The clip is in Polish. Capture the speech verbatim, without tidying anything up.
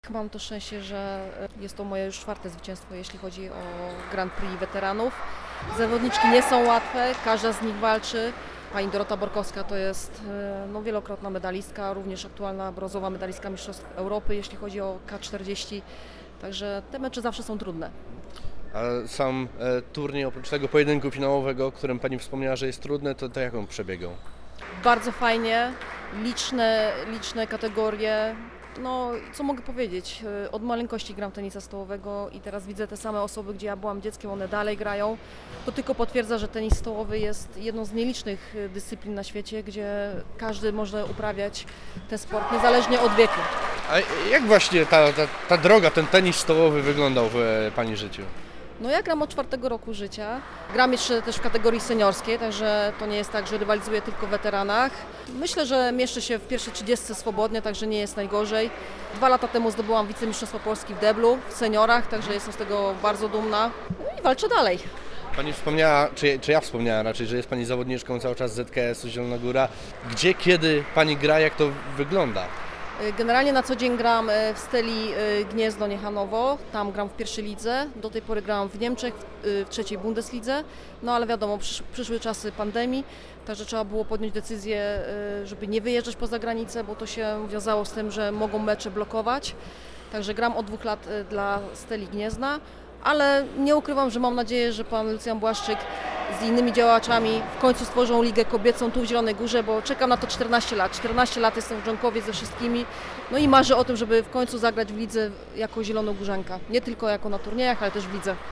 Mam to szczęście, że jest to moje już czwarte zwycięstwo, jeśli chodzi o Grand Prix weteranów. Zawodniczki nie są łatwe, każda z nich walczy. Pani Dorota Borkowska to jest no, wielokrotna medalistka, również aktualna brązowa medalistka Mistrzostw Europy, jeśli chodzi o K czterdzieści. Także te mecze zawsze są trudne. A sam e, turniej, oprócz tego pojedynku finałowego, o którym Pani wspomniała, że jest trudny, to, to jak on przebiegał? Bardzo fajnie, liczne, liczne kategorie. No, co mogę powiedzieć, od maleńkości gram tenisa stołowego i teraz widzę te same osoby, gdzie ja byłam dzieckiem, one dalej grają. To tylko potwierdza, że tenis stołowy jest jedną z nielicznych dyscyplin na świecie, gdzie każdy może uprawiać ten sport niezależnie od wieku. A jak właśnie ta, ta, ta droga, ten tenis stołowy wyglądał w e, Pani życiu? No ja gram od czwartego roku życia. Gram jeszcze też w kategorii seniorskiej, także to nie jest tak, że rywalizuję tylko w weteranach. Myślę, że mieszczę się w pierwszej trzydziestce swobodnie, także nie jest najgorzej. Dwa lata temu zdobyłam wicemistrzostwo Polski w deblu, w seniorach, także jestem z tego bardzo dumna. No i walczę dalej. Pani wspomniała, czy, czy ja wspomniałem raczej, że jest Pani zawodniczką cały czas Z K S-u Zielona Góra. Gdzie, kiedy Pani gra, jak to wygląda? Generalnie na co dzień gram w Steli Gniezno Niechanowo, tam gram w pierwszej lidze, do tej pory grałam w Niemczech w trzeciej Bundeslidze, no ale wiadomo, przysz, przyszły czasy pandemii, także trzeba było podjąć decyzję, żeby nie wyjeżdżać poza granicę, bo to się wiązało z tym, że mogą mecze blokować, także gram od dwóch lat dla Steli Gniezna, ale nie ukrywam, że mam nadzieję, że pan Lucjan Błaszczyk z innymi działaczami w końcu stworzą ligę kobiecą tu w Zielonej Górze, bo czekam na to czternaście lat. czternaście lat jestem w Dżonkowie ze wszystkimi, no i marzę o tym, żeby w końcu zagrać w lidze jako zielonogórzanka. Nie tylko jako na turniejach, ale też w lidze.